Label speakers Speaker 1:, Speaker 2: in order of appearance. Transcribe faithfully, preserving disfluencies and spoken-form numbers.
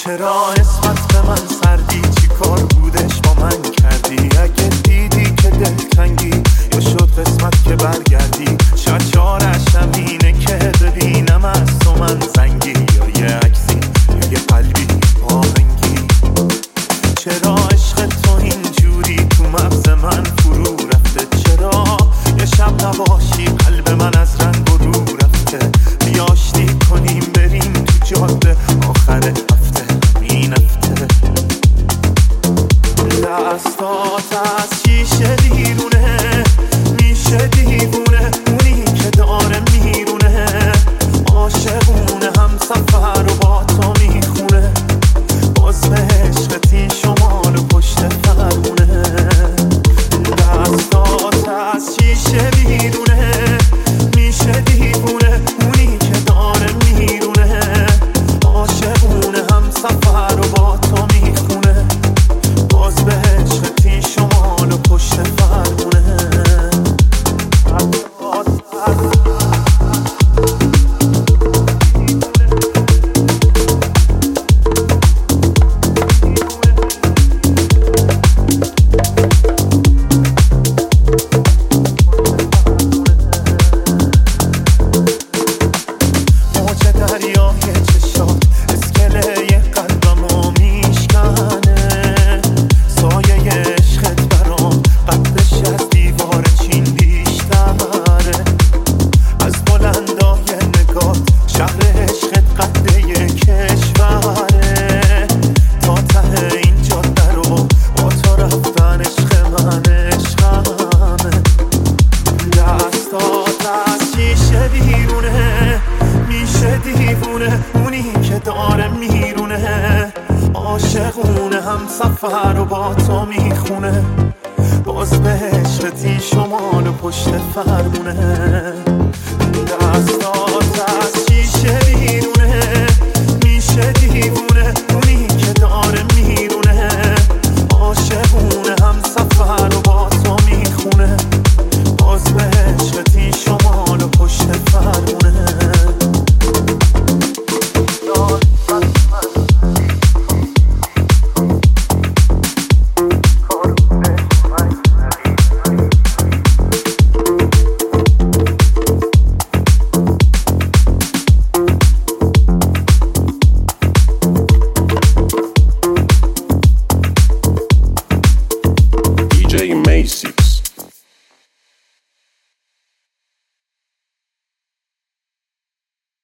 Speaker 1: چرا نسبت به من سردی؟ چی کار بودش با من کردی؟ اگه دیدی که دلتنگی یا شد قسمت که برگردی، شاید چارش همینه که ببینم از تو من زنگی، یا یه عکسی یا یه قلبی آهنگی. چرا عشق تو اینجوری تو مغز من فرو رفته؟ چرا یه شب نباشی قلب من از رنگ و رو رفته؟ بیا آشتی کنیم بریم تو جاده آخر هفته، این هفته دستات از شیشه بیرونه، میشه دیوونه اونی که داره میرونه، عاشقونه هم سفر و با تو میخونه، باز به عشقت این شمال و پشت فرمونه. دستات از شیشه بیرونه، میشه دیوونه اونی که داره میرونه، عاشقونه هم سفر و با تو میخونه، باز به عشقت این شمال و پشت فرمونه. اونی که داره میرونه، عاشقونه هم سفر و با تو میخونه، باز به عشقت این شمال و پشت فرمونه. دستات از شیشه بیرونه، میشه دیوونه اونی که داره میرونه، عاشقونه هم سفر و با تو میخونه، باز به عشقت این شمال و پشت فرمونه.
Speaker 2: D J Macy.